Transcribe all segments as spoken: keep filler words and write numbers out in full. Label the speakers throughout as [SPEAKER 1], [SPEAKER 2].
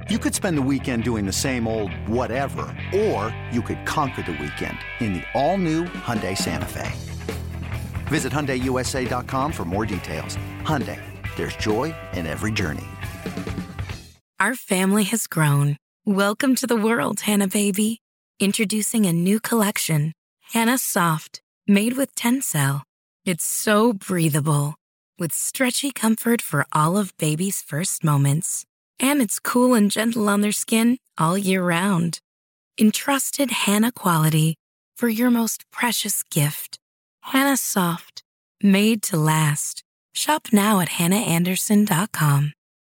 [SPEAKER 1] You could spend the weekend doing the same old whatever, or you could conquer the weekend in the all-new Hyundai Santa Fe. Visit Hyundai U S A dot com for more details. Hyundai, there's joy in every journey.
[SPEAKER 2] Our family has grown. Welcome to the world, Hannah baby. Introducing a new collection, Hannah Soft, made with Tencel. It's so breathable, with stretchy comfort for all of baby's first moments. And it's cool and gentle on their skin all year round. Entrusted Hannah quality for your most precious gift. Hannah Soft, made to last. Shop now at hannah anderson dot com.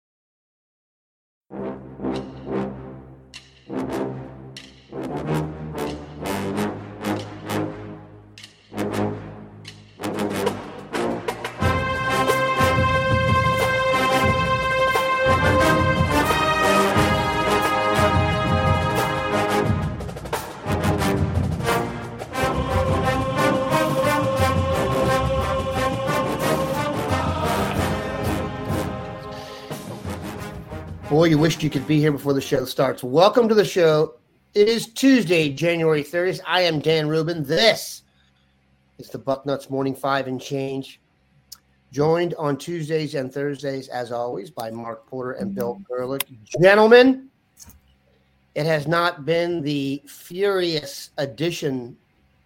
[SPEAKER 3] Boy, you wished you could be here before the show starts. Welcome to the show. It is Tuesday, January thirtieth. I am Dan Rubin. This is the Bucknuts Morning Five and Change. Joined on Tuesdays and Thursdays, as always, by Mark Porter and Bill Gerlich. Gentlemen, it has not been the furious edition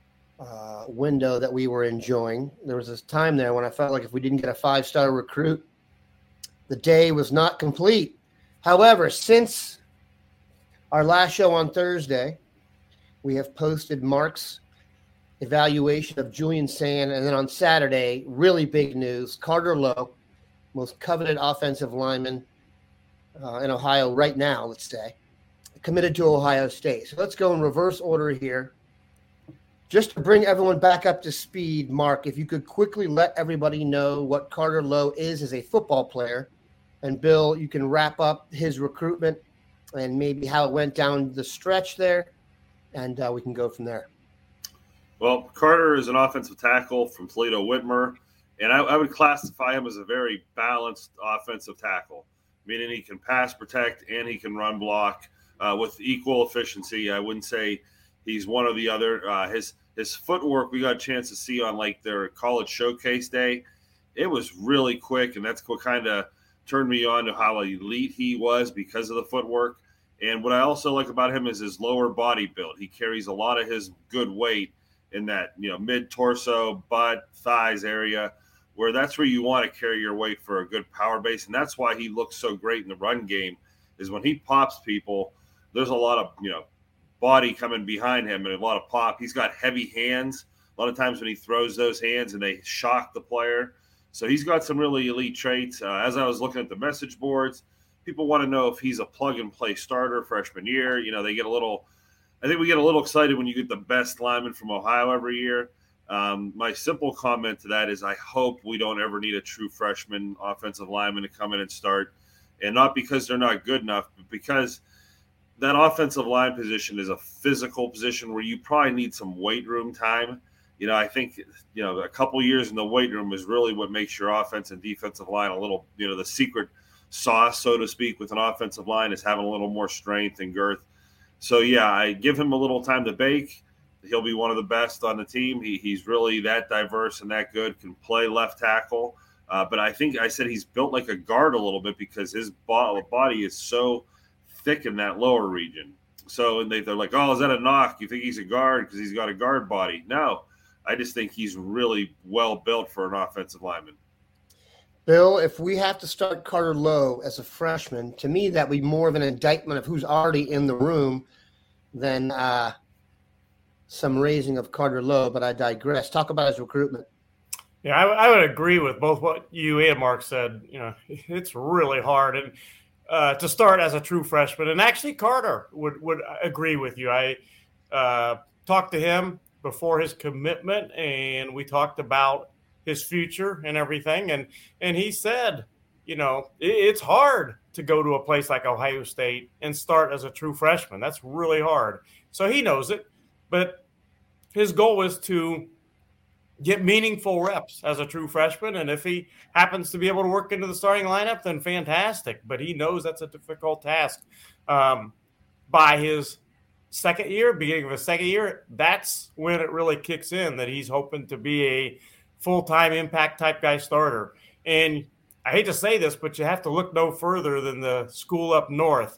[SPEAKER 3] uh, window that we were enjoying. There was this time there when I felt like if we didn't get a five-star recruit, the day was not complete. However, since our last show on Thursday, we have posted Mark's evaluation of Julian Sand, and then on Saturday, really big news, Carter Lowe, most coveted offensive lineman uh, in Ohio right now, let's say, committed to Ohio State. So let's go in reverse order here. Just to bring everyone back up to speed, Mark, if you could quickly let everybody know what Carter Lowe is as a football player. And Bill, you can wrap up his recruitment and maybe how it went down the stretch there, and uh, we can go from there.
[SPEAKER 4] Well, Carter is an offensive tackle from Toledo Whitmer, and I, I would classify him as a very balanced offensive tackle, meaning he can pass protect and he can run block uh, with equal efficiency. I wouldn't say he's one or the other. Uh, his his footwork, we got a chance to see on like their college showcase day. It was really quick, and that's what kind of turned me on to how elite he was because of the footwork. And what I also like about him is his lower body build. He carries a lot of his good weight in that, you know, mid-torso, butt, thighs area, where that's where you want to carry your weight for a good power base. And that's why he looks so great in the run game, is when he pops people, there's a lot of, you know, body coming behind him and a lot of pop. He's got heavy hands. A lot of times when he throws those hands and they shock the player. So he's got some really elite traits. Uh, as I was looking at the message boards, people want to know if he's a plug-and-play starter freshman year. You know, they get a little – I think we get a little excited when you get the best lineman from Ohio every year. Um, my simple comment to that is I hope we don't ever need a true freshman offensive lineman to come in and start, and not because they're not good enough, but because that offensive line position is a physical position where you probably need some weight room time. You know, I think, you know, a couple years in the weight room is really what makes your offense and defensive line a little, you know, the secret sauce, so to speak, with an offensive line is having a little more strength and girth. So, yeah, I give him a little time to bake. He'll be one of the best on the team. He, he's really that diverse and that good, can play left tackle. Uh, but I think I said he's built like a guard a little bit because his body is so thick in that lower region. So and they, they're like, oh, is that a knock? You think he's a guard because he's got a guard body? No. I just think he's really well built for an offensive lineman.
[SPEAKER 3] Bill, if we have to start Carter Lowe as a freshman, to me that would be more of an indictment of who's already in the room than uh, some raising of Carter Lowe, but I digress. Talk about his recruitment.
[SPEAKER 5] Yeah, I, I would agree with both what you and Mark said. You know, it's really hard and uh, to start as a true freshman. And actually, Carter would, would agree with you. I uh, talked to him before his commitment, and we talked about his future and everything. And, and he said, you know, it, it's hard to go to a place like Ohio State and start as a true freshman. That's really hard. So he knows it, but his goal is to get meaningful reps as a true freshman. And if he happens to be able to work into the starting lineup, then fantastic. But he knows that's a difficult task. Um, by his second year, beginning of his second year, that's when it really kicks in that he's hoping to be a full-time impact type guy starter. And I hate to say this, but you have to look no further than the school up north.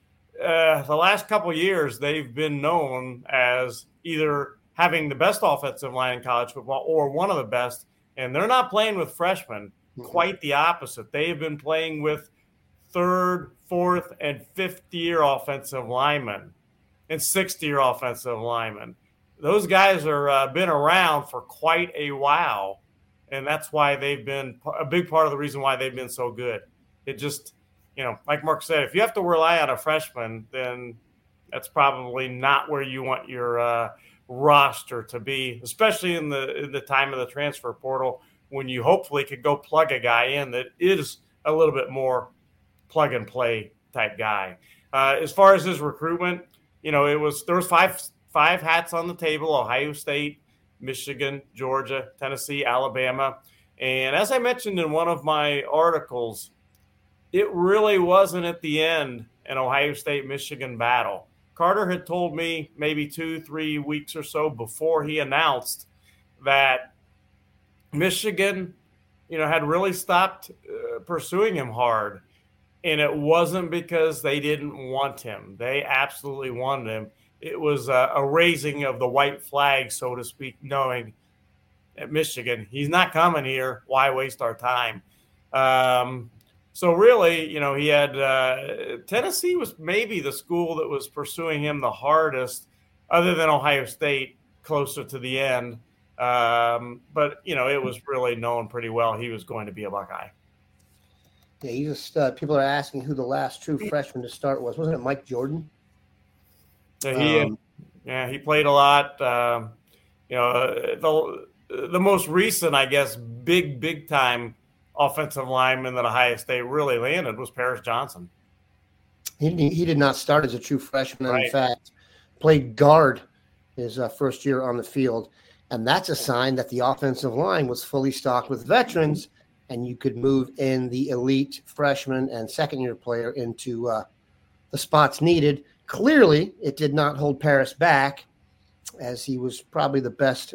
[SPEAKER 5] Uh, the last couple of years, they've been known as either having the best offensive line in college football or one of the best, and they're not playing with freshmen. Mm-hmm. Quite the opposite. They have been playing with third, fourth, and fifth-year offensive linemen and sixth-year offensive linemen. Those guys are uh, been around for quite a while, and that's why they've been a big part of the reason why they've been so good. It just, you know, like Mark said, if you have to rely on a freshman, then that's probably not where you want your uh, roster to be, especially in the in the time of the transfer portal when you hopefully could go plug a guy in that is a little bit more plug and play type guy. Uh, as far as his recruitment, you know, it was there was five five hats on the table: Ohio State, Michigan, Georgia, Tennessee, Alabama. And as I mentioned in one of my articles, it really wasn't at the end an Ohio State-Michigan battle. Carter had told me maybe two, three weeks or so before he announced that Michigan, you know, had really stopped uh, pursuing him hard. And it wasn't because they didn't want him. They absolutely wanted him. It was a, a raising of the white flag, so to speak, knowing at Michigan, he's not coming here. Why waste our time? Um, so really, you know, he had uh, Tennessee was maybe the school that was pursuing him the hardest, other than Ohio State, closer to the end. Um, but, you know, it was really known pretty well he was going to be a Buckeye.
[SPEAKER 3] Yeah, he's a stud. People are asking who the last true freshman to start was. Wasn't it Mike Jordan?
[SPEAKER 5] Yeah, he, um, yeah, he played a lot. Um, you know, the the most recent, I guess, big, big time offensive lineman that Ohio State really landed was Paris Johnson.
[SPEAKER 3] He he did not start as a true freshman.
[SPEAKER 5] Right.
[SPEAKER 3] In fact, played guard his uh, first year on the field, and that's a sign that the offensive line was fully stocked with veterans, and you could move in the elite freshman and second-year player into uh, the spots needed. Clearly, it did not hold Paris back, as he was probably the best.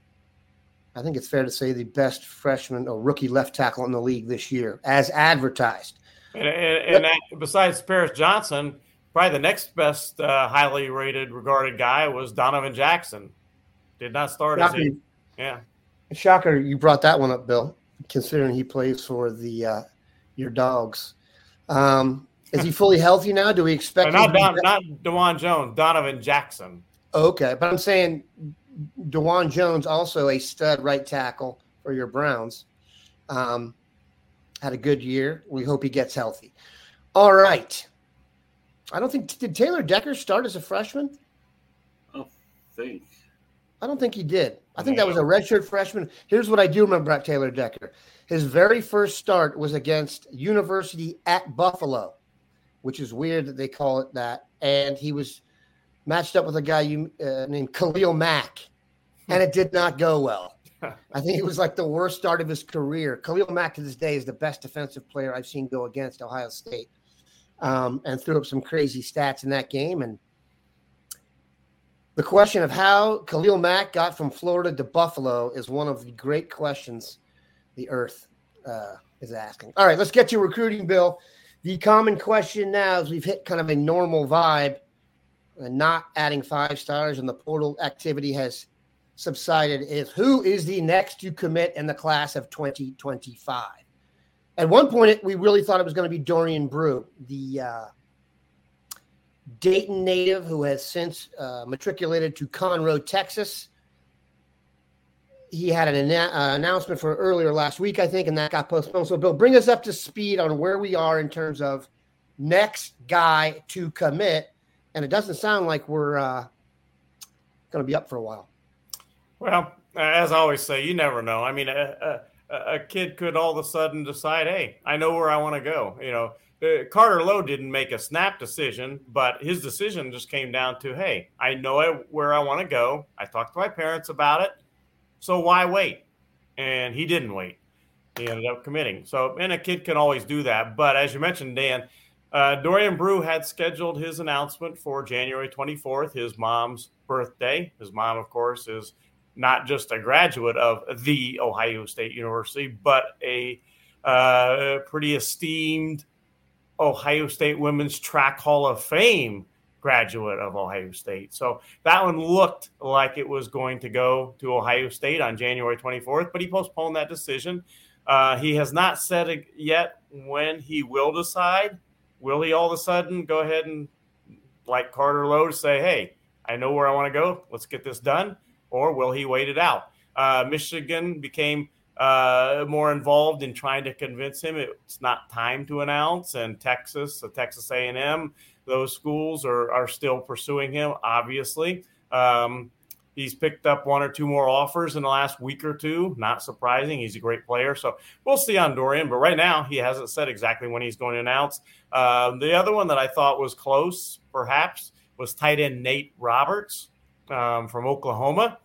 [SPEAKER 3] I think it's fair to say the best freshman or rookie left tackle in the league this year, as advertised.
[SPEAKER 5] And, and, and that, besides Paris Johnson, probably the next best uh, highly rated, regarded guy was Donovan Jackson. Did not start as a yeah.
[SPEAKER 3] Shocker, you brought that one up, Bill, considering he plays for the uh, your Dogs. Um, is he fully healthy now? Do we expect
[SPEAKER 5] no, not
[SPEAKER 3] him to
[SPEAKER 5] Don,
[SPEAKER 3] be-
[SPEAKER 5] not DeJuan Jones, Donovan Jackson.
[SPEAKER 3] Okay, but I'm saying DeJuan Jones, also a stud right tackle for your Browns, um, had a good year. We hope he gets healthy. All right. I don't think – did Taylor Decker start as a freshman?
[SPEAKER 4] I don't think.
[SPEAKER 3] I don't think he did. I think that was a redshirt freshman. Here's what I do remember about Taylor Decker. His very first start was against University at Buffalo, which is weird that they call it that. And he was matched up with a guy you, uh, named Khalil Mack, and it did not go well. I think it was like the worst start of his career. Khalil Mack to this day is the best defensive player I've seen go against Ohio State, um, and threw up some crazy stats in that game. And the question of how Khalil Mack got from Florida to Buffalo is one of the great questions the earth uh, is asking. All right, let's get to recruiting, Bill. The common question now is we've hit kind of a normal vibe and not adding five stars and the portal activity has subsided is who is the next to commit in the class of twenty twenty-five? At one point, it, we really thought it was going to be Dorian Brew, the uh, Dayton native who has since uh, matriculated to Conroe, Texas. He had an anna- uh, announcement for earlier last week, I think, and that got postponed. So, Bill, bring us up to speed on where we are in terms of next guy to commit. And it doesn't sound like we're uh, going to be up for a while.
[SPEAKER 5] Well, as I always say, you never know. I mean, a, a, a kid could all of a sudden decide, hey, I know where I want to go. You know, uh, Carter Lowe didn't make a snap decision, but his decision just came down to, hey, I know I, where I want to go. I talked to my parents about it. So why wait? and he didn't wait. He ended up committing. So, and a kid can always do that. But as you mentioned, Dan, uh, Dorian Brew had scheduled his announcement for January twenty-fourth, his mom's birthday. His mom, of course, is not just a graduate of the Ohio State University, but a uh, pretty esteemed Ohio State Women's Track Hall of Fame graduate of Ohio State. So that one looked like it was going to go to Ohio State on January twenty-fourth, but he postponed that decision. Uh, he has not said yet when he will decide. Will he all of a sudden go ahead and, like Carter Lowe, say, hey, I know where I want to go. Let's get this done. Or will he wait it out? Uh, Michigan became uh, more involved in trying to convince him it's not time to announce. And Texas, so Texas A and M, those schools are, are still pursuing him, obviously. Um, He's picked up one or two more offers in the last week or two. Not surprising. He's a great player. So we'll see on Dorian. But right now, he hasn't said exactly when he's going to announce. Uh, the other one that I thought was close, perhaps, was tight end Nate Roberts um, from Oklahoma.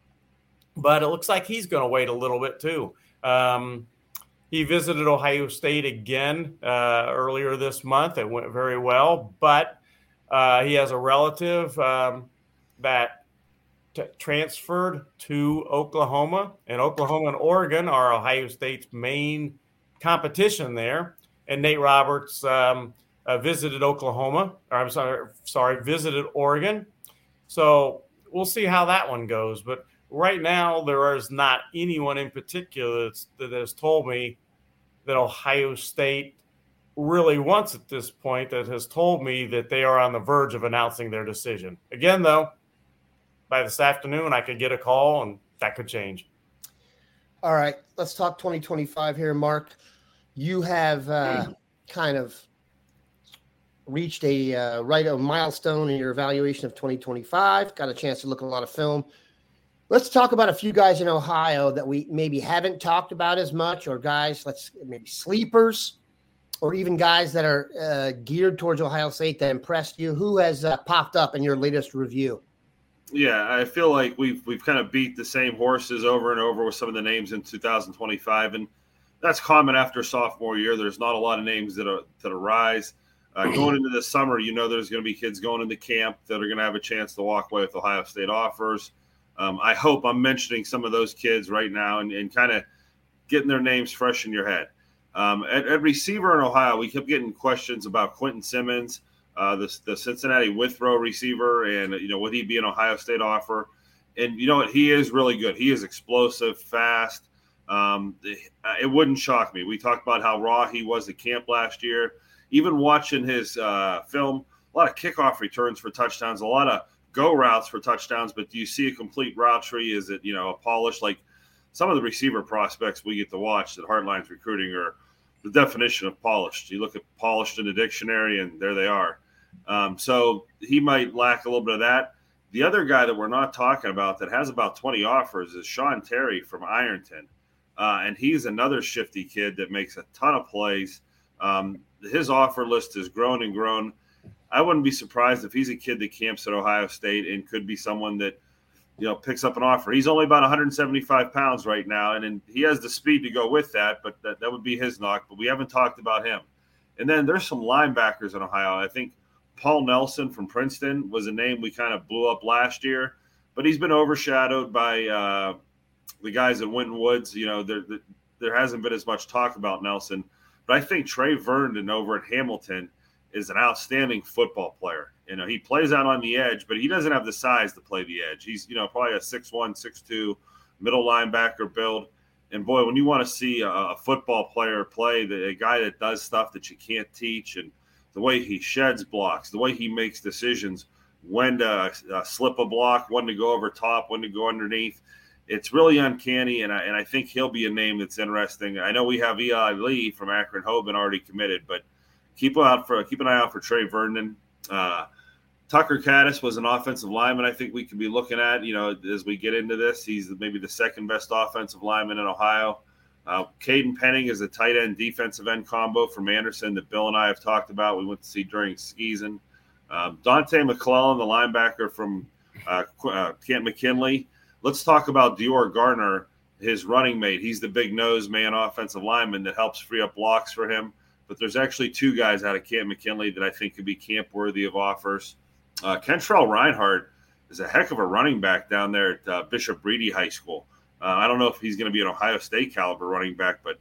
[SPEAKER 5] But it looks like he's going to wait a little bit, too. Um, he visited Ohio State again uh, earlier this month. It went very well. But uh, he has a relative um, that – T- transferred to Oklahoma, and Oklahoma and Oregon are Ohio State's main competition there. And Nate Roberts um, uh, visited Oklahoma, or I'm sorry, sorry, visited Oregon. So we'll see how that one goes. But right now, there is not anyone in particular that's, that has told me that Ohio State really wants at this point that has told me that they are on the verge of announcing their decision. Again, though, by this afternoon, I could get a call, and that could change.
[SPEAKER 3] All right, let's talk twenty twenty-five here, Mark. You have uh, kind of reached a uh, right a milestone in your evaluation of twenty twenty-five. Got a chance to look at a lot of film. Let's talk about a few guys in Ohio that we maybe haven't talked about as much, or guys, let's maybe sleepers, or even guys that are uh, geared towards Ohio State that impressed you. Who has uh, popped up in your latest review?
[SPEAKER 4] Yeah, I feel like we've we've kind of beat the same horses over and over with some of the names in two thousand twenty-five, and that's common after sophomore year. There's not a lot of names that are, that arise. Uh, going into the summer, you know there's going to be kids going into camp that are going to have a chance to walk away with Ohio State offers. Um, I hope I'm mentioning some of those kids right now and, and kind of getting their names fresh in your head. Um, at, at receiver in Ohio, we kept getting questions about Quentin Simmons, Uh, the, the Cincinnati Withrow receiver, and, you know, would he be an Ohio State offer? And, you know what, he is really good. He is explosive, fast. Um, it, it wouldn't shock me. We talked about how raw he was at camp last year. Even watching his uh, film, a lot of kickoff returns for touchdowns, a lot of go routes for touchdowns, but do you see a complete route tree? Is it, you know, a polish? Like some of the receiver prospects we get to watch that Hardline's recruiting are the definition of polished. You look at polished in the dictionary, and there they are. Um, so he might lack a little bit of that. The other guy that we're not talking about that has about twenty offers is Sean Terry from Ironton. Uh, and he's another shifty kid that makes a ton of plays. Um, his offer list has grown and grown. I wouldn't be surprised if he's a kid that camps at Ohio State and could be someone that, you know, picks up an offer. He's only about one hundred seventy-five pounds right now, and, and he has the speed to go with that, but that, that would be his knock. But we haven't talked about him. And then there's some linebackers in Ohio. I think Paul Nelson from Princeton was a name we kind of blew up last year, but he's been overshadowed by uh, the guys at Winton Woods. You know, there, there hasn't been as much talk about Nelson, but I think Trey Vernon over at Hamilton is an outstanding football player. You know, he plays out on the edge, but he doesn't have the size to play the edge. He's, you know, probably a six one, six two middle linebacker build. And boy, when you want to see a, a football player play, the, a guy that does stuff that you can't teach, and the way he sheds blocks, the way he makes decisions, when to uh, slip a block, when to go over top, when to go underneath. It's really uncanny, and I, and I think he'll be a name that's interesting. I know we have Eli Lee from Akron-Hoban already committed, but keep out for keep an eye out for Trey Vernon. Uh, Tucker Caddis was an offensive lineman I think we could be looking at, you know, as we get into this. He's maybe the second best offensive lineman in Ohio. Uh, Caden Penning is a tight end defensive end combo from Anderson that Bill and I have talked about. We went to see during season. Um, Dante McClellan, the linebacker from uh, uh, Camp McKinley. Let's talk about Dior Gardner. his running mate. He's the big nose man offensive lineman that helps free up blocks for him. But there's actually two guys out of Camp McKinley that I think could be camp worthy of offers. Uh, Kentrell Reinhardt is a heck of a running back down there at uh, Bishop Reedy High School. Uh, I don't know if he's going to be an Ohio State caliber running back, but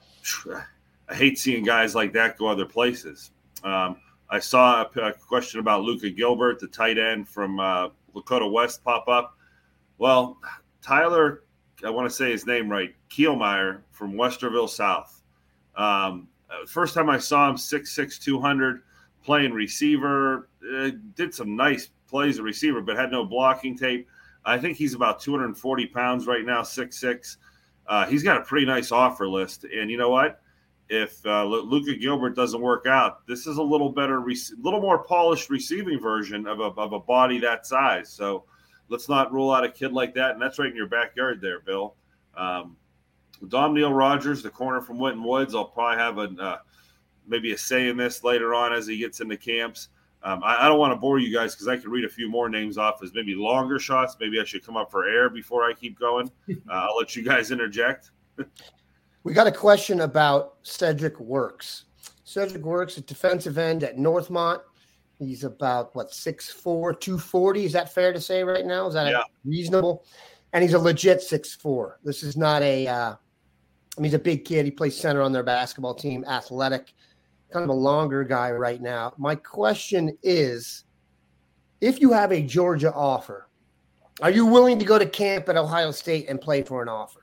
[SPEAKER 4] I hate seeing guys like that go other places. Um, I saw a, a question about Luca Gilbert, the tight end from uh, Lakota West, pop up. Well, Tyler, I want to say his name right, Kielmeyer from Westerville South. Um, first time I saw him, six six, two hundred, playing receiver, uh, did some nice plays at receiver, but had no blocking tape. I think he's about two hundred forty pounds right now, six six. Uh, he's got a pretty nice offer list. And you know what? If uh, Luca Gilbert doesn't work out, this is a little better, a little more polished receiving version of a, of a body that size. So let's not rule out a kid like that. And that's right in your backyard there, Bill. Um, Dom Neal Rogers, the corner from Winton Woods, I'll probably have a, uh, maybe a say in this later on as he gets into camps. Um, I, I don't want to bore you guys because I could read a few more names off as maybe longer shots. Maybe I should come up for air before I keep going. Uh, I'll let you guys interject.
[SPEAKER 3] We got a question about Cedric Works. Cedric Works, a defensive end at Northmont. He's about, what, six four, two forty? Is that fair to say right now? Is that
[SPEAKER 4] yeah.
[SPEAKER 3] reasonable? And he's a legit six four. This is not a uh, – I mean, he's a big kid. He plays center on their basketball team, athletic, kind of a longer guy right now. My question is, if you have a Georgia offer, are you willing to go to camp at Ohio State and play for an offer?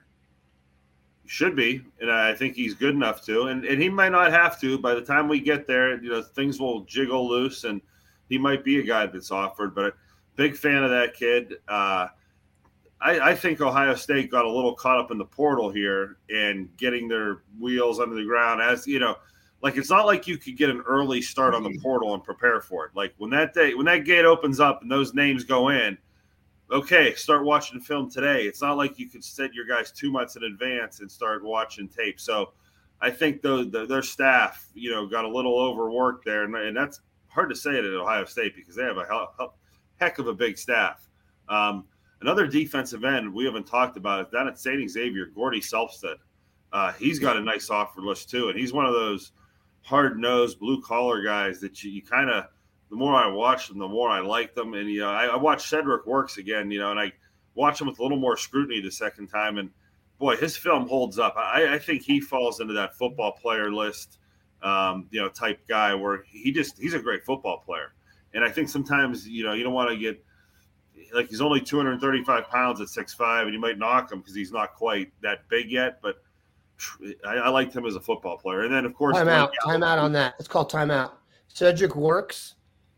[SPEAKER 4] Should be, and I think he's good enough to, and, and he might not have to. By the time we get there, you know, things will jiggle loose, and he might be a guy that's offered. But big fan of that kid. Uh, I, I think Ohio State got a little caught up in the portal here and getting their wheels under the ground. As you know, like it's not like you could get an early start on the portal and prepare for it. Like when that day, when that gate opens up and those names go in. Okay, start watching film today. It's not like you could set your guys two months in advance and start watching tape. So I think the, the, their staff, you know, got a little overworked there. And, and that's hard to say it at Ohio State because they have a hell, heck of a big staff. Um, another defensive end we haven't talked about is down at Saint Xavier, Gordy Selfstead. Uh, he's got a nice offer list too. And he's one of those hard-nosed, blue-collar guys that you, you kind of – the more I watch them, the more I like them. And, you know, I, I watched Cedric Works again, you know, and I watched him with a little more scrutiny the second time. And, boy, his film holds up. I, I think he falls into that football player list, um, you know, type guy where he just – he's a great football player. And I think sometimes, you know, you don't want to get – like he's only two hundred thirty-five pounds at six five, and you might knock him because he's not quite that big yet. But I, I liked him as a football player. And then, of course –
[SPEAKER 3] Time out. Time out on that. It's called time out. Cedric Works.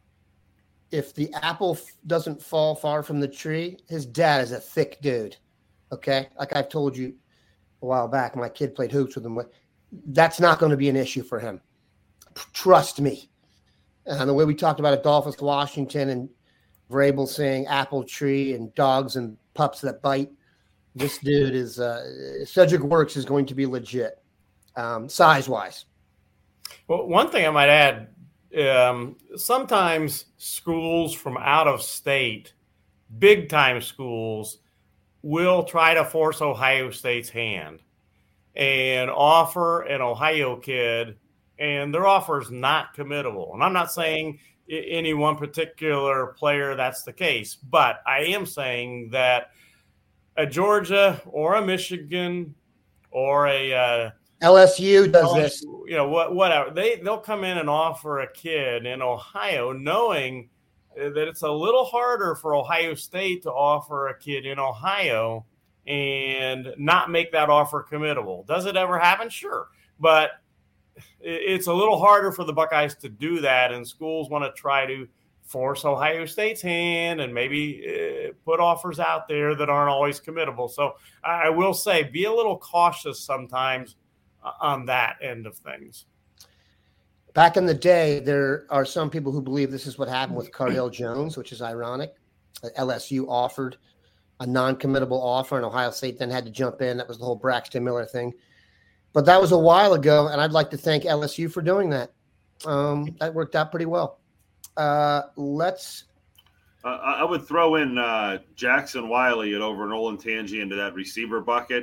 [SPEAKER 3] If the apple f- doesn't fall far from the tree, his dad is a thick dude. Okay. Like I've told you a while back, my kid played hoops with him. That's not going to be an issue for him. Trust me. And the way we talked about Adolphus Washington and Vrabel saying apple tree and dogs and pups that bite, this dude is uh, Cedric Works is going to be legit um, size wise.
[SPEAKER 5] Well, one thing I might add, Um, sometimes schools from out of state, big time schools, will try to force Ohio State's hand and offer an Ohio kid, and their offer is not committable. And I'm not saying any one particular player that's the case, but I am saying that a Georgia or a Michigan or a uh,
[SPEAKER 3] L S U does L S U,
[SPEAKER 5] this. You know, what, whatever. They, they'll come in and offer a kid in Ohio knowing that it's a little harder for Ohio State to offer a kid in Ohio and not make that offer committable. Does it ever happen? Sure. But it's a little harder for the Buckeyes to do that, and schools want to try to force Ohio State's hand and maybe uh, put offers out there that aren't always committable. So I will say be a little cautious sometimes on that end of things.
[SPEAKER 3] Back in the day, there are some people who believe this is what happened with Cardale Jones, which is ironic. L S U offered a non-committable offer, and Ohio State then had to jump in. That was the whole Braxton Miller thing. But that was a while ago, and I'd like to thank L S U for doing that. Um, that worked out pretty well. Uh, let's
[SPEAKER 4] Uh, I would throw in uh, Jackson Wiley at over Nolan Tangi into that receiver bucket.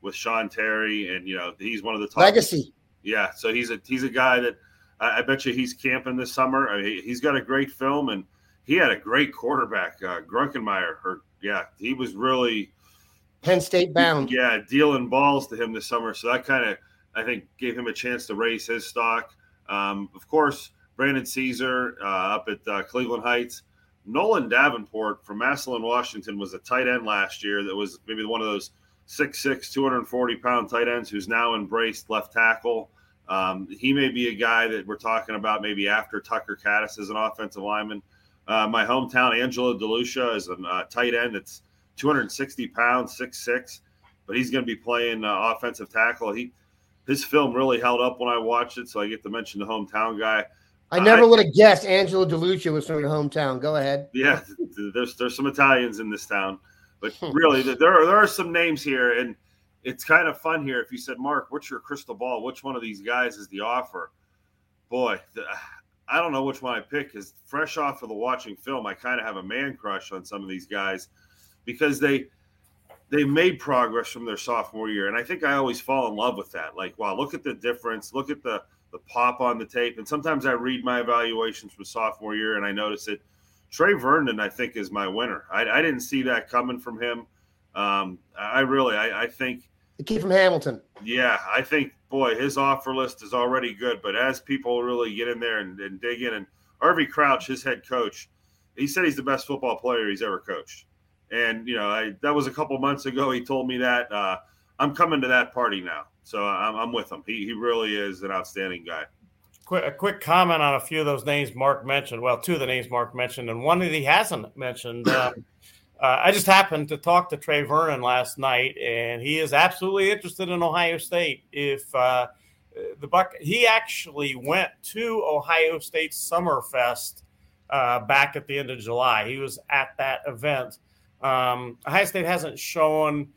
[SPEAKER 4] with Sean Terry, and you know he's one of the top
[SPEAKER 3] legacy.
[SPEAKER 4] Yeah, so he's a he's a guy that I, I bet you he's camping this summer. I mean, he's got a great film, and he had a great quarterback, uh, Grunkenmeyer. Or yeah, he was really
[SPEAKER 3] Penn State bound.
[SPEAKER 4] Yeah, dealing balls to him this summer. So that kind of I think gave him a chance to raise his stock. Um, of course, Brandon Caesar uh, up at uh, Cleveland Heights. Nolan Davenport from Massillon, Washington, was a tight end last year that was maybe one of those six six, two hundred forty pound tight ends who's now embraced left tackle. Um, he may be a guy that we're talking about maybe after Tucker Caddis as an offensive lineman. Uh, my hometown, Angelo DeLucia, is a uh, tight end that's two hundred sixty pounds, six six, but he's going to be playing uh, offensive tackle. He His film really held up when I watched it, so I get to mention the hometown guy.
[SPEAKER 3] I never I, would have guessed Angelo DeLucia was from your hometown. Go ahead.
[SPEAKER 4] Yeah, there's there's some Italians in this town. But really, there are, there are some names here, and it's kind of fun here. If you said, Mark, what's your crystal ball? Which one of these guys is the offer? Boy, the, I don't know which one I pick, because fresh off of the watching film, I kind of have a man crush on some of these guys because they they made progress from their sophomore year. And I think I always fall in love with that. Like, wow, look at the difference. Look at the, the pop on the tape. And sometimes I read my evaluations from sophomore year, and I notice it. Trey Vernon, I think, is my winner. I, I didn't see that coming from him. Um, I really, I, I think.
[SPEAKER 3] The kid from Hamilton.
[SPEAKER 4] Yeah, I think, boy, his offer list is already good. But as people really get in there and, and dig in, and Harvey Crouch, his head coach, he said he's the best football player he's ever coached. And, you know, I, that was a couple months ago. He told me that. Uh, I'm coming to that party now. So I'm, I'm with him. He, he really is an outstanding guy.
[SPEAKER 5] Quick, a quick comment on a few of those names Mark mentioned. Well, two of the names Mark mentioned, and one that he hasn't mentioned. Uh, uh, I just happened to talk to Trey Vernon last night, and he is absolutely interested in Ohio State. If uh, the Buck, he actually went to Ohio State Summerfest uh, back at the end of July. He was at that event. Um, Ohio State hasn't shown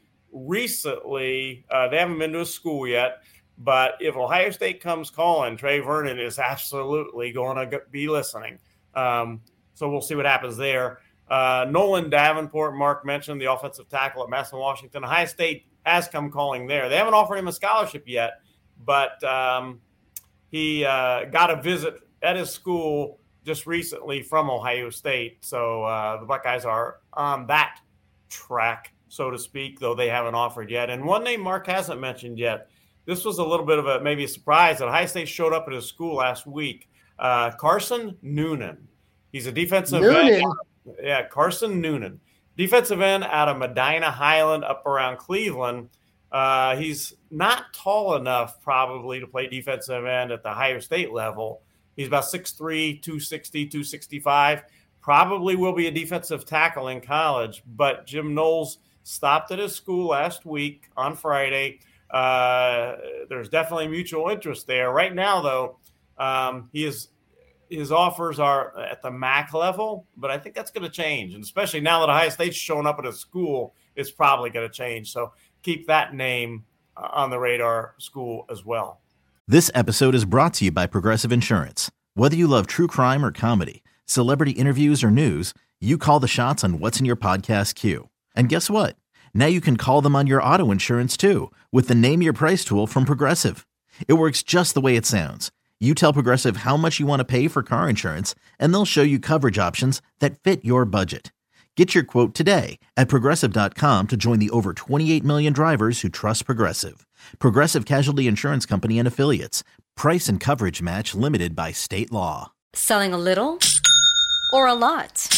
[SPEAKER 5] recently. Uh, they haven't been to a school yet. But if Ohio State comes calling, Trey Vernon is absolutely going to be listening. Um, so we'll see what happens there. Uh, Nolan Davenport, Mark mentioned, the offensive tackle at Massillon, Washington. Ohio State has come calling there. They haven't offered him a scholarship yet, but um, he uh, got a visit at his school just recently from Ohio State. So uh, the Buckeyes are on that track, so to speak, though they haven't offered yet. And one name Mark hasn't mentioned yet. This was a little bit of a maybe a surprise that Ohio State showed up at his school last week. Uh, Carson Noonan. He's a defensive
[SPEAKER 3] Noonan.
[SPEAKER 5] end. Yeah, Carson Noonan. Defensive end out of Medina Highland up around Cleveland. Uh, he's not tall enough probably to play defensive end at the Ohio State level. He's about six three, two sixty, two sixty-five. Probably will be a defensive tackle in college. But Jim Knowles stopped at his school last week on Friday. Uh, there's definitely mutual interest there. Right now, though, um, he is, his offers are at the M A C level, but I think that's going to change. And especially now that Ohio State's showing up at a school, it's probably going to change. So keep that name on the radar school as well.
[SPEAKER 6] This episode is brought to you by Progressive Insurance. Whether you love true crime or comedy, celebrity interviews or news, you call the shots on what's in your podcast queue. And guess what? Now you can call them on your auto insurance too with the Name Your Price tool from Progressive. It works just the way it sounds. You tell Progressive how much you want to pay for car insurance, and they'll show you coverage options that fit your budget. Get your quote today at Progressive dot com to join the over twenty-eight million drivers who trust Progressive. Progressive Casualty Insurance Company and Affiliates. Price and coverage match limited by state law.
[SPEAKER 7] Selling a little or a lot?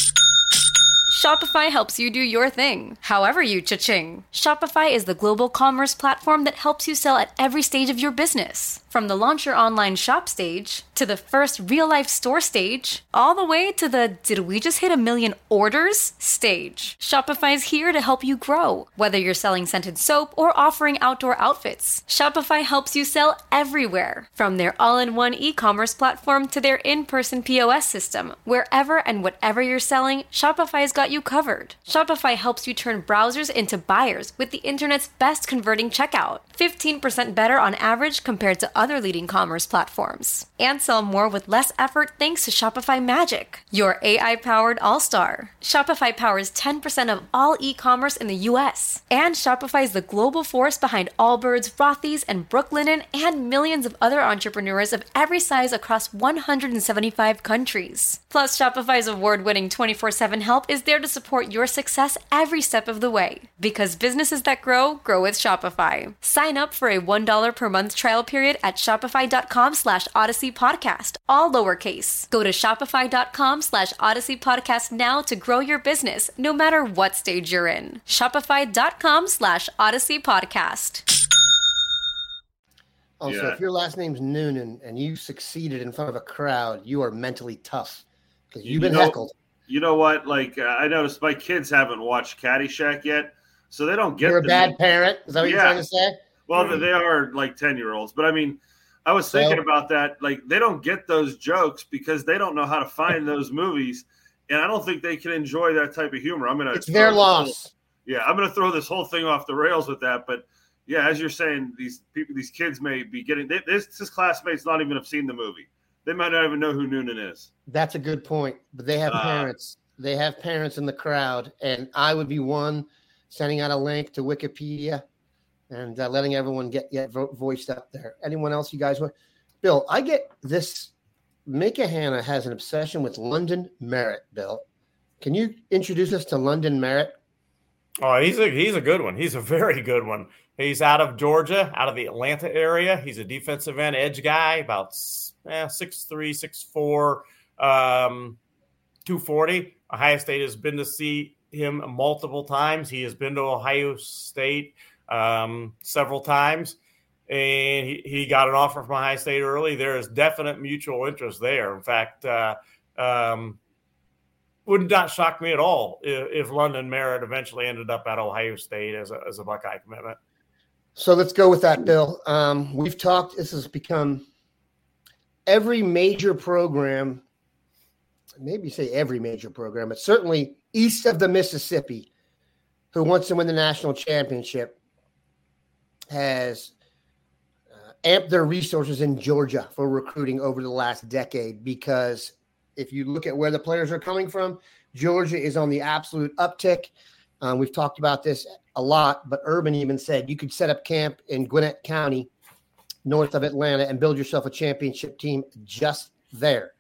[SPEAKER 7] Shopify helps you do your thing, however you cha-ching. Shopify is the global commerce platform that helps you sell at every stage of your business. From the launch your online shop stage, to the first real-life store stage, all the way to the did we just hit a million orders stage. Shopify is here to help you grow. Whether you're selling scented soap or offering outdoor outfits, Shopify helps you sell everywhere. From their all-in-one e-commerce platform to their in-person P O S system, wherever and whatever you're selling, Shopify's got you covered. Shopify helps you turn browsers into buyers with the internet's best converting checkout. fifteen percent better on average compared to other leading commerce platforms. And sell more with less effort thanks to Shopify Magic, your A I-powered all-star. Shopify powers ten percent of all e-commerce in the U S. And Shopify is the global force behind Allbirds, Rothy's, and Brooklinen, and millions of other entrepreneurs of every size across one hundred seventy-five countries. Plus, Shopify's award-winning twenty-four seven help is there to support your success every step of the way. Because businesses that grow, grow with Shopify. Sign up for a one dollar per month trial period at shopify.com slash Odyssey Podcast, all lowercase. Go to shopify.com slash Odyssey Podcast now to grow your business, no matter what stage you're in. Shopify.com slash Odyssey Podcast.
[SPEAKER 3] Also,
[SPEAKER 4] Yeah.
[SPEAKER 3] if your last name's Noonan and you succeeded in front of a crowd, you are mentally tough because you've been
[SPEAKER 4] You know-
[SPEAKER 3] heckled.
[SPEAKER 4] You know what? Like uh, I noticed my kids haven't watched Caddyshack yet, so they don't get.
[SPEAKER 3] You're a
[SPEAKER 4] the
[SPEAKER 3] bad
[SPEAKER 4] meme.
[SPEAKER 3] parent. Is that what you're
[SPEAKER 4] Yeah.
[SPEAKER 3] trying to say?
[SPEAKER 4] Well, they are like ten-year-olds, but I mean, I was thinking
[SPEAKER 3] So-
[SPEAKER 4] about that. Like, they don't get those jokes because they don't know how to find those movies, and I don't think they can enjoy that type of humor. I'm gonna.
[SPEAKER 3] It's their
[SPEAKER 4] throw this whole-
[SPEAKER 3] loss.
[SPEAKER 4] yeah, I'm gonna throw this whole thing off the rails with that, but yeah, as you're saying, these people, these kids may be getting. They, this, this classmates not even have seen the movie. They might not even know who Noonan is.
[SPEAKER 3] That's a good point. But they have
[SPEAKER 4] Uh,
[SPEAKER 3] parents. They have parents in the crowd, and I would be one sending out a link to Wikipedia and uh, letting everyone get get vo- voiced up there. Anyone else you guys want? Bill, I get this. Mika Hanna has an obsession with London Merritt. Bill, can you introduce us to London Merritt?
[SPEAKER 5] Oh, he's a he's a good one. He's a very good one. He's out of Georgia, out of the Atlanta area. He's a defensive end edge guy, about eh, six three, six four, um, two forty. Ohio State has been to see him multiple times. He has been to Ohio State um, several times, and he, he got an offer from Ohio State early. There is definite mutual interest there. In fact, uh, um, would not shock me at all if, if London Merritt eventually ended up at Ohio State as a, as a Buckeye commitment.
[SPEAKER 3] So let's go with that, Bill. Um, we've talked. This has become every major program. Maybe say every major program, but certainly east of the Mississippi, who wants to win the national championship, has uh, amped their resources in Georgia for recruiting over the last decade. Because if you look at where the players are coming from, Georgia is on the absolute uptick. Um, we've talked about this a lot, but Urban even said you could set up camp in Gwinnett County, north of Atlanta, and build yourself a championship team just there.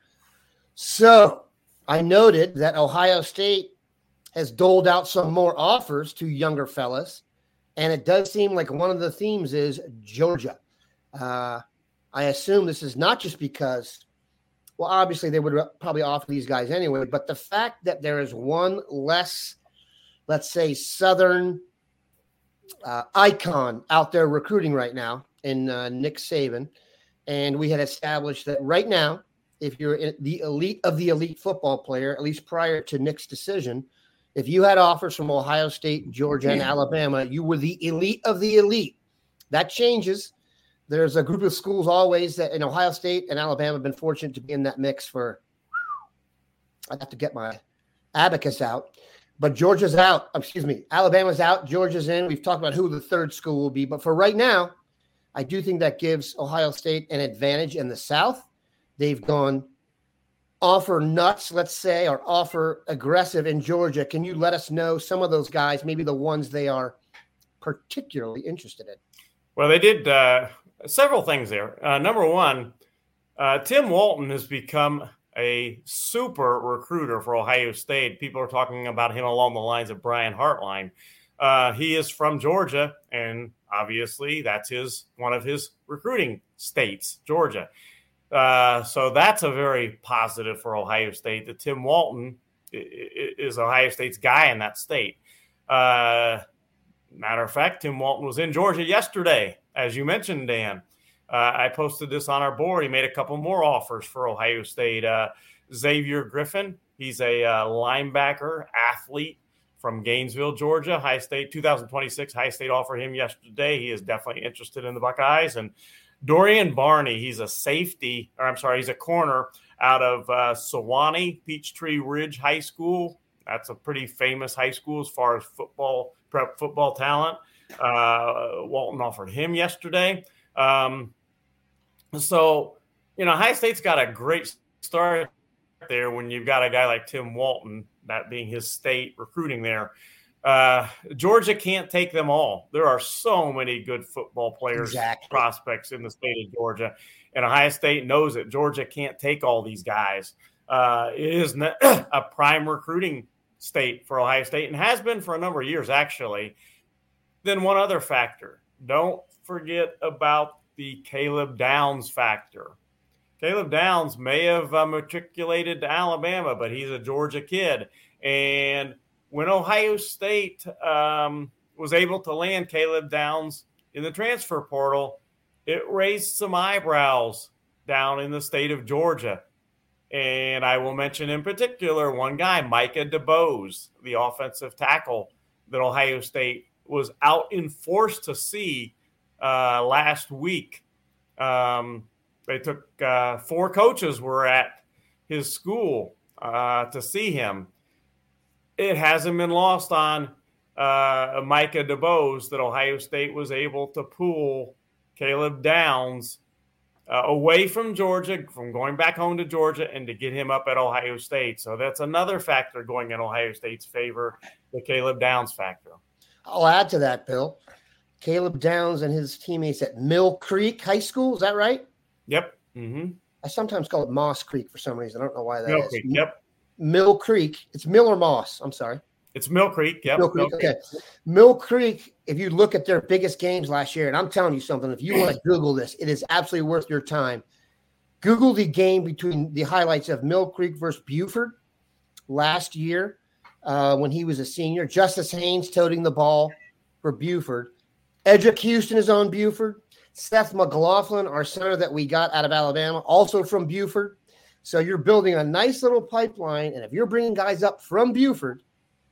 [SPEAKER 3] So I noted that Ohio State has doled out some more offers to younger fellas, and it does seem like one of the themes is Georgia. Uh, I assume this is not just because, well, obviously they would probably offer these guys anyway, but the fact that there is one less, let's say, Southern uh, icon out there recruiting right now in uh, Nick Saban, and we had established that right now, if you're in the elite of the elite football player, at least prior to Nick's decision, if you had offers from Ohio State, Georgia, and Alabama, you were the elite of the elite. That changes. There's a group of schools always that in Ohio State and Alabama have been fortunate to be in that mix for, I'd have to get my abacus out, but Georgia's out. Excuse me. Alabama's out. Georgia's in. We've talked about who the third school will be, but for right now, I do think that gives Ohio State an advantage in the South. They've gone offer nuts, let's say, or offer aggressive in Georgia. Can you let us know some of those guys, maybe the ones they are particularly interested in?
[SPEAKER 5] Well, they did uh, several things there. Uh, number one, uh, Tim Walton has become a super recruiter for Ohio State. People are talking about him along the lines of Brian Hartline. Uh, he is from Georgia, and obviously that's his one of his recruiting states, Georgia. Uh, so that's a very positive for Ohio State that Tim Walton is Ohio State's guy in that state. Uh, matter of fact, Tim Walton was in Georgia yesterday, as you mentioned, Dan. Uh, I posted this on our board. He made a couple more offers for Ohio State. Uh, Xavier Griffin, he's a uh, linebacker, athlete from Gainesville, Georgia. Ohio State, two thousand twenty-six, Ohio State offered him yesterday. He is definitely interested in the Buckeyes. And Dorian Barney, he's a safety, or I'm sorry, he's a corner out of uh, Sewanee, Peachtree Ridge High School. That's a pretty famous high school as far as football, prep football talent. Uh, Walton offered him yesterday. Um, So, you know, Ohio State's got a great start there when you've got a guy like Tim Walton, that being his state recruiting there. Uh, Georgia can't take them all. There are so many good football players,
[SPEAKER 3] exactly.
[SPEAKER 5] prospects in the state of Georgia, and Ohio State knows it. Georgia can't take all these guys. Uh, it is a prime recruiting state for Ohio State and has been for a number of years, actually. Then one other factor. Don't forget about the Caleb Downs factor. Caleb Downs may have uh, matriculated to Alabama, but he's a Georgia kid. And when Ohio State um, was able to land Caleb Downs in the transfer portal, it raised some eyebrows down in the state of Georgia. And I will mention in particular one guy, Micah DeBose, the offensive tackle that Ohio State was out enforced to see uh, last week. Um, they took uh, four coaches were at his school uh, to see him. It hasn't been lost on uh, Micah DeBose that Ohio State was able to pull Caleb Downs uh, away from Georgia, from going back home to Georgia, and to get him up at Ohio State. So that's another factor going in Ohio State's favor, the Caleb Downs factor.
[SPEAKER 3] I'll add to that, Bill. Caleb Downs and his teammates at Mill Creek High School. Is that right?
[SPEAKER 5] Yep. Mm-hmm.
[SPEAKER 3] I sometimes call it Moss Creek for some reason. I don't know why that
[SPEAKER 5] Mill
[SPEAKER 3] is.
[SPEAKER 5] Creek, yep.
[SPEAKER 3] Mill Creek. It's Mill or Moss. I'm sorry.
[SPEAKER 5] It's Mill Creek. Yep.
[SPEAKER 3] Mill Creek.
[SPEAKER 5] Mill Creek.
[SPEAKER 3] Okay. Mill Creek, if you look at their biggest games last year, and I'm telling you something, if you want to Google this, it is absolutely worth your time. Google the game between the highlights of Mill Creek versus Buford last year uh, when he was a senior. Justice Haynes toting the ball for Buford. Edric Houston is on Buford. Seth McLaughlin, our center that we got out of Alabama, also from Buford. So you're building a nice little pipeline, and if you're bringing guys up from Buford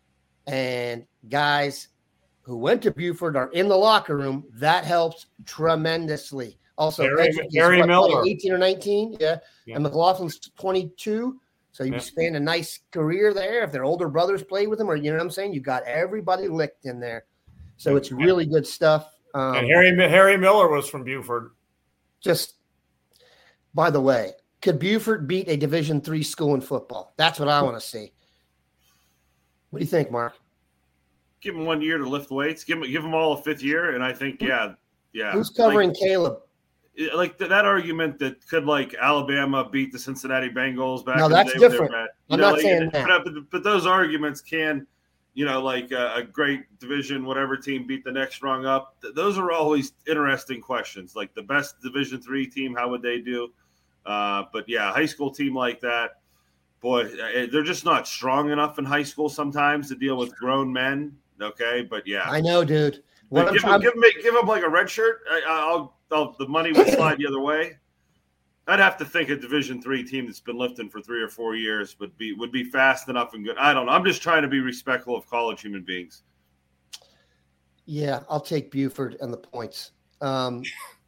[SPEAKER 3] and guys who went to Buford are in the locker room, that helps tremendously. Also,
[SPEAKER 5] Harry, Harry Miller,
[SPEAKER 3] eighteen or nineteen, yeah. yeah, and McLaughlin's twenty-two. So you yeah. span a nice career there. If their older brothers play with them, or you know what I'm saying, you got everybody licked in there. So it's really good stuff. Um,
[SPEAKER 5] and Harry Harry Miller was from Buford.
[SPEAKER 3] Just by the way, could Buford beat a Division three school in football? That's what I want to see. What do you think, Mark?
[SPEAKER 4] Give them one year to lift weights. Give them give them all a fifth year, and I think yeah, yeah.
[SPEAKER 3] Who's covering
[SPEAKER 4] like,
[SPEAKER 3] Caleb?
[SPEAKER 4] Like that argument that could like Alabama beat the Cincinnati Bengals back.
[SPEAKER 3] No,
[SPEAKER 4] in the
[SPEAKER 3] that's
[SPEAKER 4] day
[SPEAKER 3] different.
[SPEAKER 4] I'm
[SPEAKER 3] know,
[SPEAKER 4] not
[SPEAKER 3] like,
[SPEAKER 4] saying
[SPEAKER 3] that.
[SPEAKER 4] But, but, but those arguments can, you know, like a, a great division, whatever team beat the next rung up. Th- those are always interesting questions. Like the best Division three team, how would they do? Uh, but yeah, a high school team like that, boy, they're just not strong enough in high school sometimes to deal with grown men. Okay, but yeah,
[SPEAKER 3] I know, dude.
[SPEAKER 4] Like, give, them, give, them, give them like a red shirt. I, I'll, I'll, the money would slide the other way. I'd have to think a Division three team that's been lifting for three or four years would be would be fast enough and good. I don't know. I'm just trying to be respectful of college human beings.
[SPEAKER 3] Yeah, I'll take Buford and the points, um,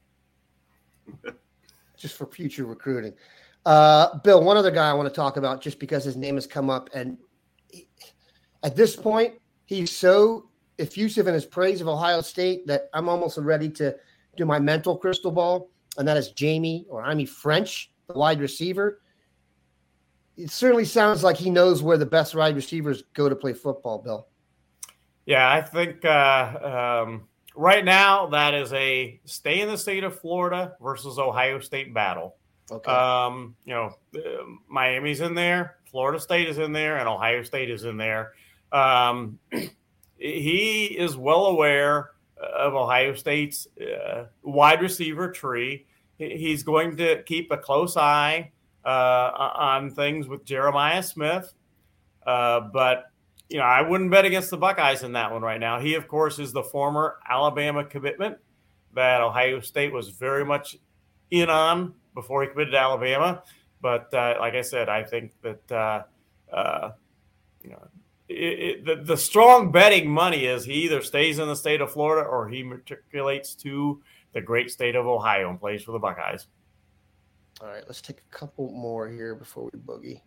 [SPEAKER 3] just for future recruiting. Uh, Bill, one other guy I want to talk about, just because his name has come up, and he, at this point, he's so effusive in his praise of Ohio State that I'm almost ready to do my mental crystal ball, and that is Jamie or Amy French, the wide receiver. It certainly sounds like he knows where the best wide receivers go to play football, Bill.
[SPEAKER 5] Yeah, I think uh, um, right now that is a stay in the state of Florida versus Ohio State battle.
[SPEAKER 3] Okay.
[SPEAKER 5] Um, you know, uh, Miami's in there, Florida State is in there, and Ohio State is in there. Um, he is well aware of Ohio State's uh, wide receiver tree. He's going to keep a close eye uh, on things with Jeremiah Smith. Uh, but, you know, I wouldn't bet against the Buckeyes in that one right now. He, of course, is the former Alabama commitment that Ohio State was very much in on before he committed to Alabama. But uh, like I said, I think that, uh, uh, you know, It, it, the, the strong betting money is he either stays in the state of Florida or he matriculates to the great state of Ohio and plays for the Buckeyes.
[SPEAKER 3] All right, let's take a couple more here before we boogie.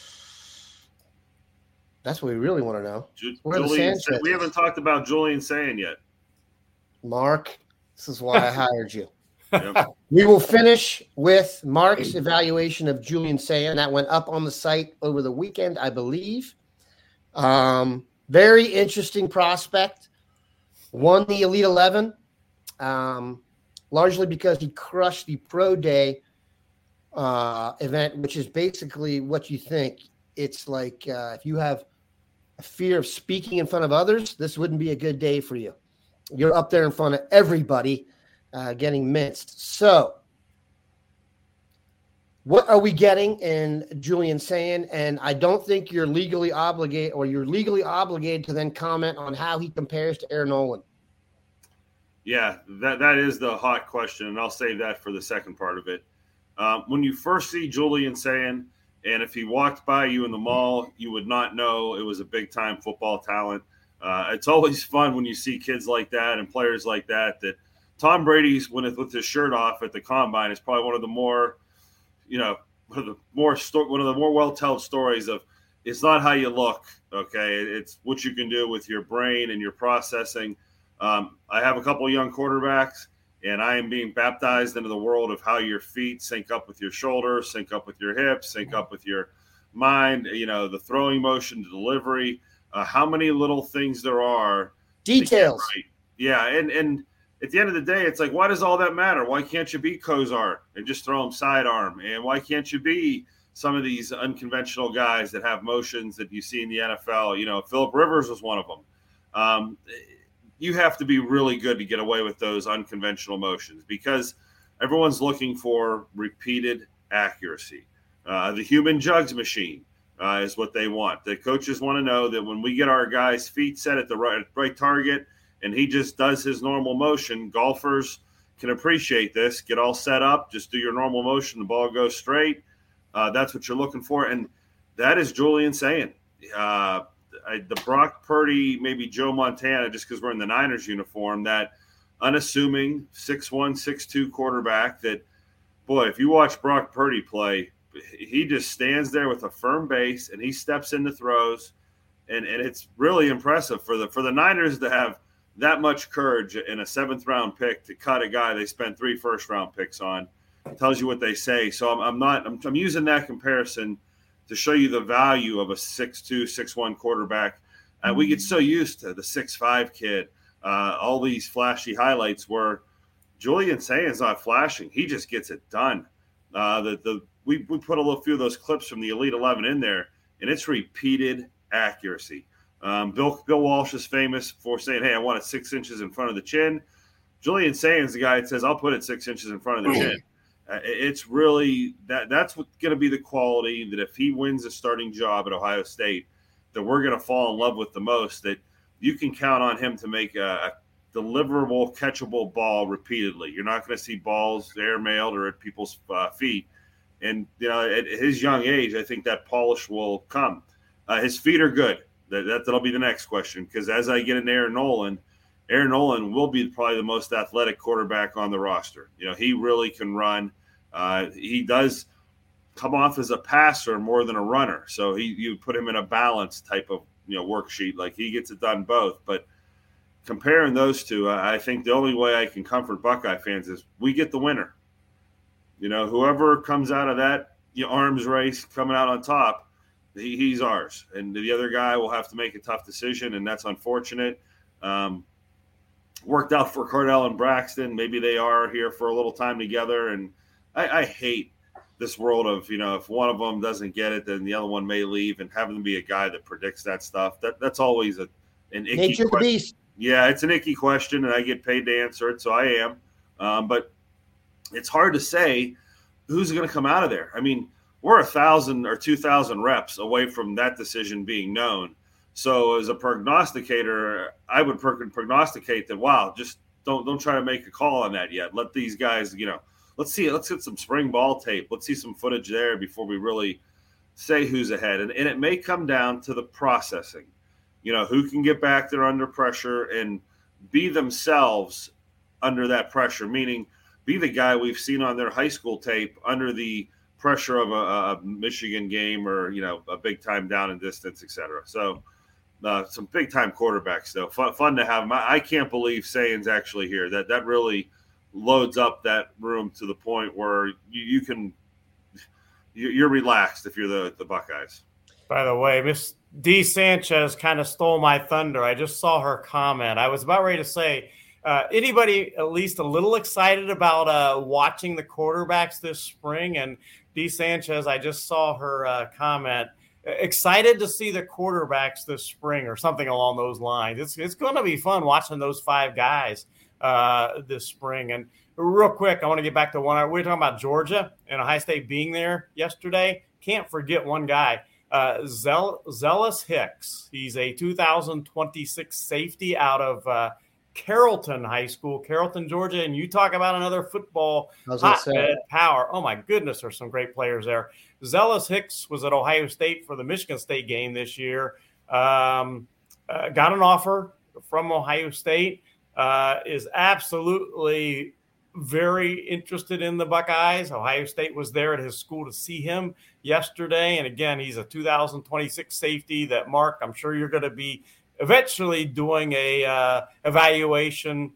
[SPEAKER 3] That's what we really want to know.
[SPEAKER 4] Ju- Julian, we haven't talked about Julian Sayin yet.
[SPEAKER 3] Mark, this is why I hired you.
[SPEAKER 4] Yep.
[SPEAKER 3] We will finish with Mark's evaluation of Julian Sayin. That went up on the site over the weekend, I believe. Um, very interesting prospect. Won the Elite eleven, um, largely because he crushed the Pro Day uh, event, which is basically what you think. It's like uh, if you have a fear of speaking in front of others, this wouldn't be a good day for you. You're up there in front of everybody uh, getting minced. So what are we getting in Julian Sayin? And I don't think you're legally obligated or you're legally obligated to then comment on how he compares to Aaron Nolan.
[SPEAKER 4] Yeah, that, that is the hot question, and I'll save that for the second part of it. Um, when you first see Julian Sayin, and if he walked by you in the mall, you would not know it was a big-time football talent. Uh, it's always fun when you see kids like that and players like that. That Tom Brady's, when it, with his shirt off at the combine, is probably one of the more, you know, one of the more sto- one of the more well-told stories of it's not how you look, okay? It's what you can do with your brain and your processing. Um, I have a couple of young quarterbacks, and I am being baptized into the world of how your feet sync up with your shoulders, sync up with your hips, sync up with your mind, you know, the throwing motion, the delivery, uh, how many little things there are.
[SPEAKER 3] Details.
[SPEAKER 4] Right. Yeah, and, and at the end of the day, it's like, why does all that matter? Why can't you be Kozar and just throw him sidearm? And why can't you be some of these unconventional guys that have motions that you see in the N F L? You know, Phillip Rivers was one of them. Um, you have to be really good to get away with those unconventional motions because everyone's looking for repeated accuracy. Uh, the human jugs machine uh, is what they want. The coaches want to know that when we get our guys' feet set at the right, right target and he just does his normal motion, golfers can appreciate this. Get all set up, just do your normal motion, the ball goes straight. Uh, that's what you're looking for, and that is Julian Sayin. Uh, I, the Brock Purdy, maybe Joe Montana, just because we're in the Niners uniform, that unassuming six one, six two quarterback that, boy, if you watch Brock Purdy play, he just stands there with a firm base and he steps into throws. And, and it's really impressive for the for the Niners to have that much courage in a seventh round pick to cut a guy they spent three first round picks on. It tells you what they say. So I'm, I'm not I'm, I'm using that comparison to show you the value of a six two, six one quarterback. Uh, we get so used to the six five kid, uh, all these flashy highlights where Julian Sayin's not flashing. He just gets it done. Uh, the the we, we put a little few of those clips from the Elite eleven in there, and it's repeated accuracy. Um, Bill Bill Walsh is famous for saying, hey, I want it six inches in front of the chin. Julian Sayin's the guy that says, I'll put it six inches in front of the chin. Uh, it's really that that's what's going to be the quality that if he wins a starting job at Ohio State, that we're going to fall in love with the most, that you can count on him to make a, a deliverable, catchable ball repeatedly. You're not going to see balls air-mailed or at people's uh, feet. And, you know, at his young age, I think that polish will come. Uh, his feet are good. That, that, that'll be the next question because as I get into Aaron Nolan, Aaron Nolan will be probably the most athletic quarterback on the roster. You know, he really can run. Uh, he does come off as a passer more than a runner. So he you put him in a balanced type of, you know, worksheet. Like he gets it done both. But comparing those two, I think the only way I can comfort Buckeye fans is we get the winner. You know, whoever comes out of that you know, arms race coming out on top, he, he's ours. And the other guy will have to make a tough decision, and that's unfortunate. Um, worked out for Cardell and Braxton. Maybe they are here for a little time together. And I, I hate this world of, you know, if one of them doesn't get it, then the other one may leave, and having to be a guy that predicts that stuff. That That's always a, an icky
[SPEAKER 3] Nature of the
[SPEAKER 4] question.
[SPEAKER 3] beast.
[SPEAKER 4] Yeah, it's an icky question, and I get paid to answer it, so I am. Um, but it's hard to say who's going to come out of there. I mean, we're a thousand or two thousand reps away from that decision being known. So as a prognosticator, I would prognosticate that, wow, just don't don't try to make a call on that yet. Let these guys, you know, let's see, let's get some spring ball tape. Let's see some footage there before we really say who's ahead. And, and it may come down to the processing. You know, who can get back there under pressure and be themselves under that pressure, meaning be the guy we've seen on their high school tape under the pressure of a, a Michigan game or, you know, a big time down and distance, et cetera. So uh, some big time quarterbacks, though. Fun, fun to have them. I, I can't believe Sayin's actually here. That that really loads up that room to the point where you, you can you're relaxed if you're the, the Buckeyes.
[SPEAKER 5] By the way, Miss D. Sanchez kind of stole my thunder. I just saw her comment. I was about ready to say, uh, anybody at least a little excited about uh, watching the quarterbacks this spring? And D. Sanchez, I just saw her uh, comment. Excited to see the quarterbacks this spring or something along those lines. It's it's going to be fun watching those five guys uh, this spring. And real quick, I want to get back to one. We were talking about Georgia and Ohio State being there yesterday. Can't forget one guy, uh, Zell, Zealous Hicks. He's a two thousand twenty-six safety out of uh, Carrollton High School, Carrollton, Georgia. And you talk about another football hotbed power. Oh, my goodness, there's some great players there. Zealous Hicks was at Ohio State for the Michigan State game this year. Um, uh, got an offer from Ohio State. Uh, is absolutely very interested in the Buckeyes. Ohio State was there at his school to see him yesterday. And again, he's a two thousand twenty-six safety that, Mark, I'm sure you're going to be eventually doing a uh, evaluation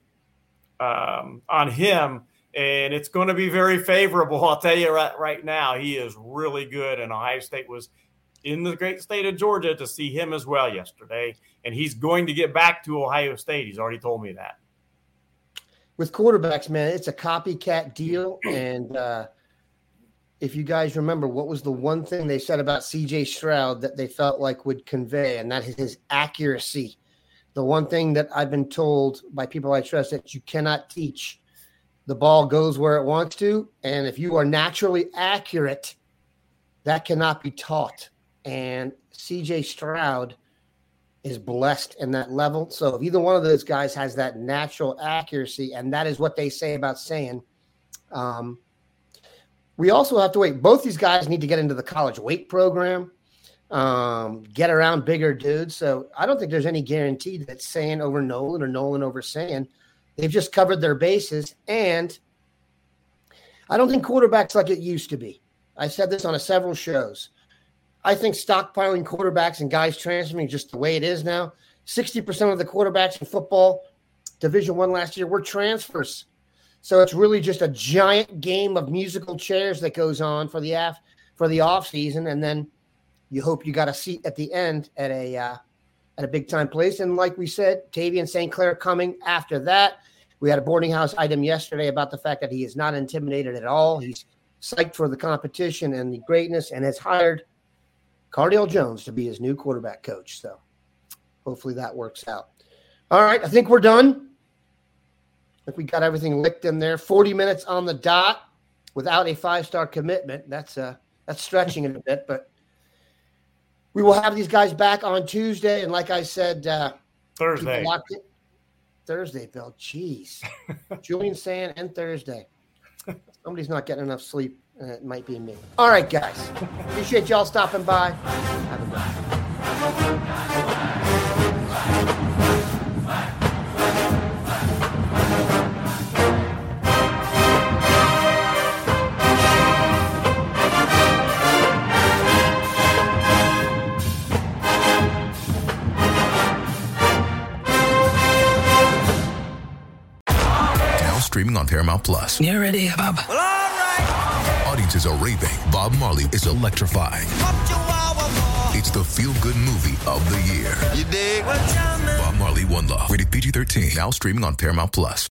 [SPEAKER 5] um, on him. And it's going to be very favorable. I'll tell you right, right now, he is really good. And Ohio State was in the great state of Georgia to see him as well yesterday. And he's going to get back to Ohio State. He's already told me that.
[SPEAKER 3] With quarterbacks, man, it's a copycat deal. And uh, if you guys remember, what was the one thing they said about C J Stroud that they felt like would convey, and that is his accuracy. The one thing that I've been told by people I trust that you cannot teach. The ball goes where it wants to, and if you are naturally accurate, that cannot be taught. And C J Stroud is blessed in that level. So if either one of those guys has that natural accuracy, and that is what they say about saying, um, we also have to wait. Both these guys need to get into the college weight program, um, get around bigger dudes. So I don't think there's any guarantee that Saying over Nolan or Nolan over Saying. They've just covered their bases, and I don't think quarterbacks like it used to be. I said this on a several shows. I think stockpiling quarterbacks and guys transferring just the way it is now. sixty percent of the quarterbacks in football, Division One last year, were transfers. So it's really just a giant game of musical chairs that goes on for the af- for the offseason, and then you hope you got a seat at the end at a uh, at a big-time place. And like we said, Tavian Saint Clair coming after that. We had a boarding house item yesterday about the fact that he is not intimidated at all. He's psyched for the competition and the greatness, and has hired Cardale Jones to be his new quarterback coach. So hopefully that works out. All right, I think we're done. I think we got everything licked in there. forty minutes on the dot without a five-star commitment. That's uh, that's stretching it a bit, but we will have these guys back on Tuesday. And like I said, uh,
[SPEAKER 5] Thursday.
[SPEAKER 3] Thursday, Bill. Jeez. Julian Sand and Thursday. Somebody's not getting enough sleep, and it might be me. All right, guys. Appreciate y'all stopping by. Have a good
[SPEAKER 8] Streaming on Paramount Plus.
[SPEAKER 9] You ready, Bob?
[SPEAKER 8] Well, all right. Audiences are raving. Bob Marley is electrifying. It's the feel-good movie of the year.
[SPEAKER 9] You dig?
[SPEAKER 8] Bob Marley, One Love. Rated P G thirteen. Now streaming on Paramount Plus.